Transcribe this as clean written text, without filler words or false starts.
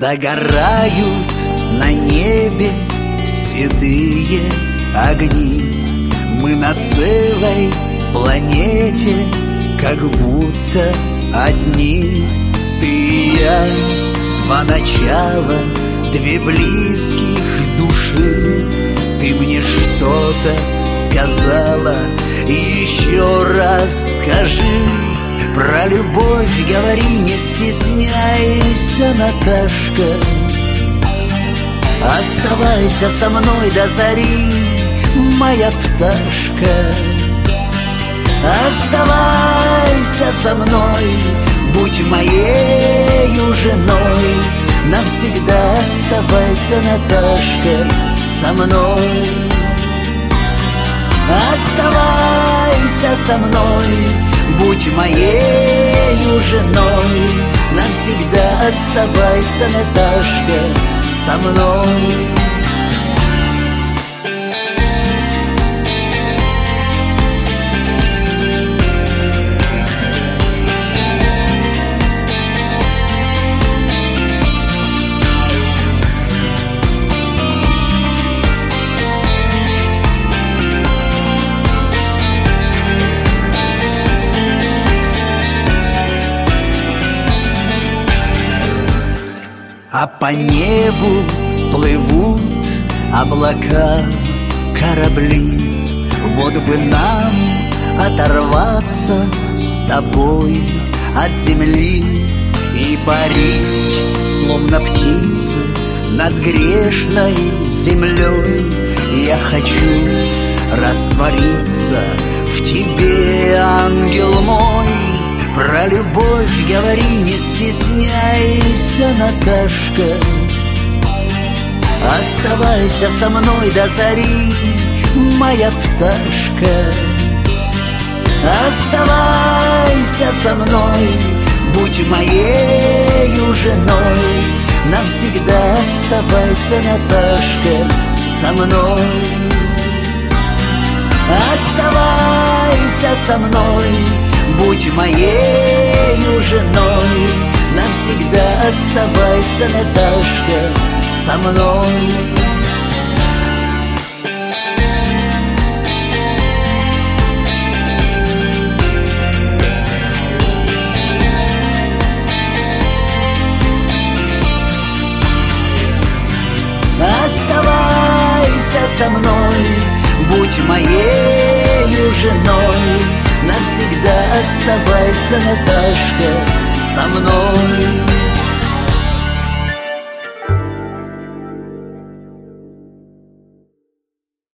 Догорают на небе седые огни. Мы на целой планете, как будто одни. Ты и я, два начала, две близких души. Ты мне что-то сказала, еще раз скажи. Про любовь говори, не стесняйся, Наташка. Оставайся со мной до зари, моя пташка. Оставайся со мной, будь моею женой. Навсегда оставайся, Наташка, со мной. Оставайся со мной, будь моею женой. Навсегда оставайся, Наташка, со мной. А по небу плывут облака, корабли. Вот бы нам оторваться с тобой от земли и парить, словно птицы, над грешной землей. Я хочу раствориться в тебе, ангел мой. Про любовь говори, не стесняйся, Наташка. Оставайся со мной до зари, моя пташка. Оставайся со мной, будь моею женой. Навсегда оставайся, Наташка, со мной. Оставайся со мной, будь моею женой. Навсегда оставайся, Наташка, со мной. Оставайся со мной, будь моею женой. Навсегда оставайся, Наташка, со мной.